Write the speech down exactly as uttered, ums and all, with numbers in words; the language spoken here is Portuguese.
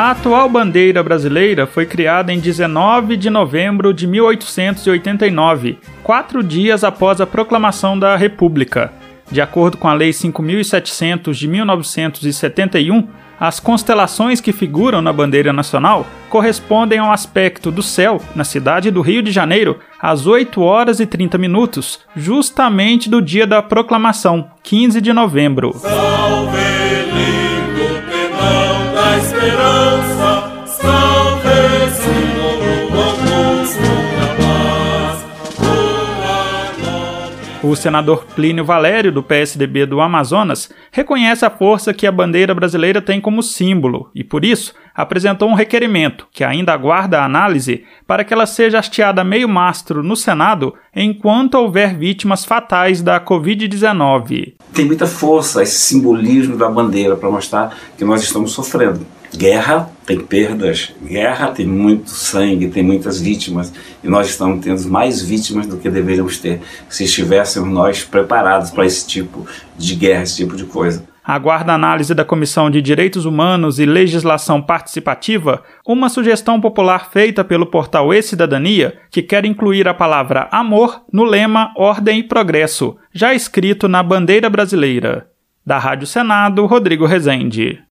A atual bandeira brasileira foi criada em dezenove de novembro de mil oitocentos e oitenta e nove, quatro dias após a proclamação da República. De acordo com a Lei cinco mil e setecentos de mil novecentos e setenta e um, as constelações que figuram na bandeira nacional correspondem ao aspecto do céu na cidade do Rio de Janeiro às oito horas e trinta minutos, justamente do dia da proclamação, quinze de novembro. Salve, lindo penal da esperança, salve, Senhor Augusto da paz, tua nobre... O senador Plínio Valério, do P S D B do Amazonas, reconhece a força que a bandeira brasileira tem como símbolo e, por isso, apresentou um requerimento, que ainda aguarda a análise, para que ela seja hasteada meio mastro no Senado enquanto houver vítimas fatais da covid dezenove. Tem muita força esse simbolismo da bandeira para mostrar que nós estamos sofrendo. Guerra tem perdas, guerra tem muito sangue, tem muitas vítimas, e nós estamos tendo mais vítimas do que deveríamos ter se estivéssemos nós preparados para esse tipo de guerra, esse tipo de coisa. Aguarda a análise da Comissão de Direitos Humanos e Legislação Participativa uma sugestão popular feita pelo portal E-Cidadania que quer incluir a palavra amor no lema Ordem e Progresso, já escrito na bandeira brasileira. Da Rádio Senado, Rodrigo Rezende.